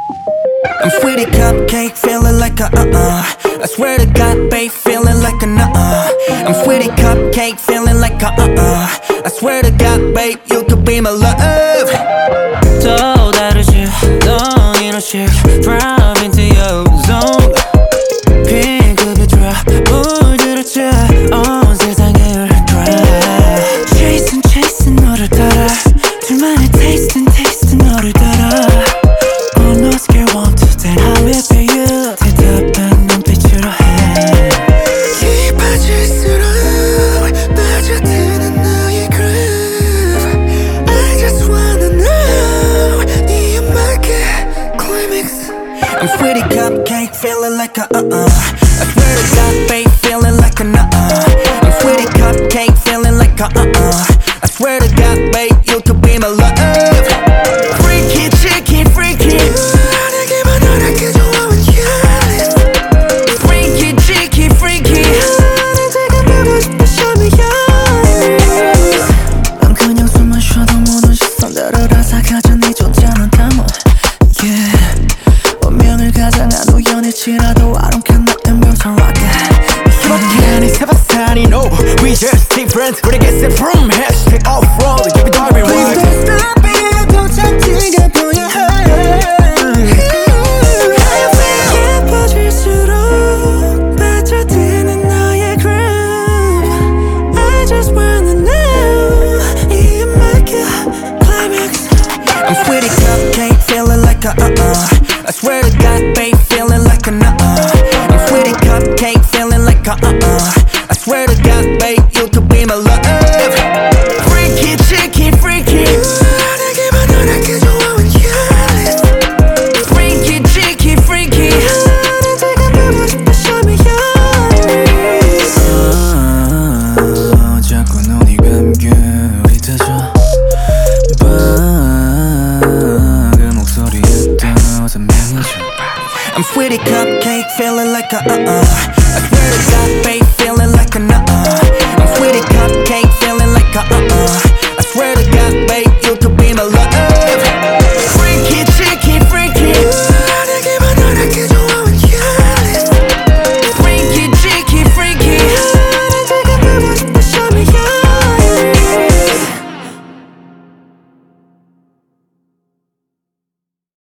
I'm sweetie cupcake, feeling like a I swear to God, babe, feeling like a I'm sweetie cupcake, feeling like a I swear to God, babe, you could be my love. 또 다르지, 넌 이런 식 Drive into your zone. 핑크빛 drop, 물들었지 온 세상을 drive. Chasing, chasing 너를 따라 둘만의 tasting, tasting 너를 따라. Oh no, scared want to then how it be you. 대답한 눈빛으로 해. 깊어질수록 빠져드는 너의 groove. I just wanna know 네 음악의 climax. I'm sweetie cupcake, feeling like a I swear to God, babe, feeling like a I'm sweetie cupcake, feeling like a I swear to God, babe, you could be my love. Freaky, cheeky, freaky. 내게만 허락해줘, I want you. Freaky, cheeky, freaky. 내가 보고 싶어, show me yours. 난 그냥 숨만 쉬어도 모든 시선들을 앗아가져 네 존재는 담아. Yeah. 운명을 가장한 우연일지라도 I don't care nothing but I rock it. 이밖에 안 해봤으니 no, we just different. 우리 get set from hashtag off-road. You be driving right. Please don't stop it, 더 잡지가 보여 해. 예뻐질수록 빠져드는 너의 groove. I just wanna know 이 음악의 climax. I'm sweetie cupcake, feeling like a I swear to God, babe, feeling like a I'm sweetie cupcake, feeling like a I swear to God, babe, you could be my love. Freaky, cheeky, freaky. 내게만 허락해줘, I want you. Freaky, cheeky, freaky. 내가 보고 싶어, show me yours. 자꾸 눈이 감겨 잊어져. I'm sweetie cupcake, feeling like a I swear to God, babe,